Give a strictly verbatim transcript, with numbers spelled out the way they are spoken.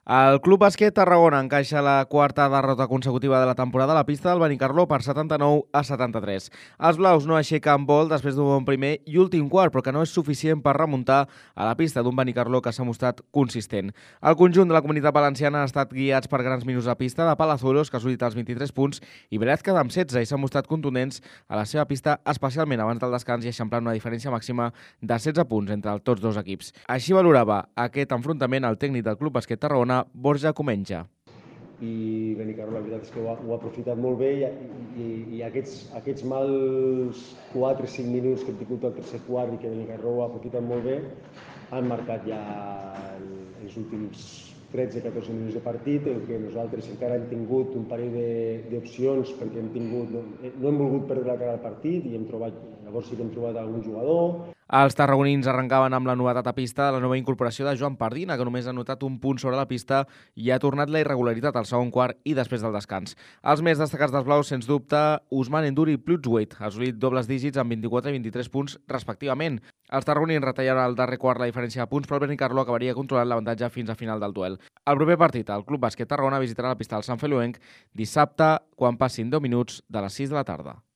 El Club Bàsquet Tarragona encaixa la quarta derrota consecutiva de la temporada a la pista del Benicarló per setanta-nou a setanta-tres. Els blaus no aixequen vol després d'un bon primer i últim quart, però que no és suficient per remuntar a la pista d'un Benicarló que s'ha mostrat consistent. El conjunt de la comunitat valenciana ha estat guiats per grans minuts a pista de Palazuelos, que ha assolit els vint-i-tres punts, i Velázquez amb setze, i s'han mostrat contundents a la seva pista, especialment abans del descans i eixamplant una diferència màxima de setze punts entre tots dos equips. Així valorava aquest enfrontament el tècnic del Club Bàsquet Tarragona, Borja Comenja. I Benicarló la veritat és que ho ha, ho ha aprofitat molt bé i, i, i aquests, aquests mals quatre cinc minuts que hem tingut al tercer quart i que Benicarló ho ha aprofitat molt bé han marcat ja els últims tretze catorze minuts de partit, en què nosaltres encara hem tingut un parell d'opcions perquè hem tingut, no, no hem volgut perdre la cara al partit i hem trobat, llavors sí que hem trobat algun jugador. Els tarragonins arrencaven amb la novetat a pista de la nova incorporació de Joan Pardina, que només ha notat un punt sobre la pista i ha tornat la irregularitat al segon quart i després del descans. Els més destacats dels blaus, sens dubte, Usman Endur i Plutzweit, ha assolit dobles dígits amb vint-i-quatre i vint-i-tres punts respectivament. Els tarragonins retallaran al darrer quart la diferència de punts, però el Benicarló acabaria controlant l'avantatge fins a final del duel. El proper partit, el Club Bàsquet Tarragona visitarà la pista del Sant Feliuenc dissabte quan passin deu minuts de les sis de la tarda.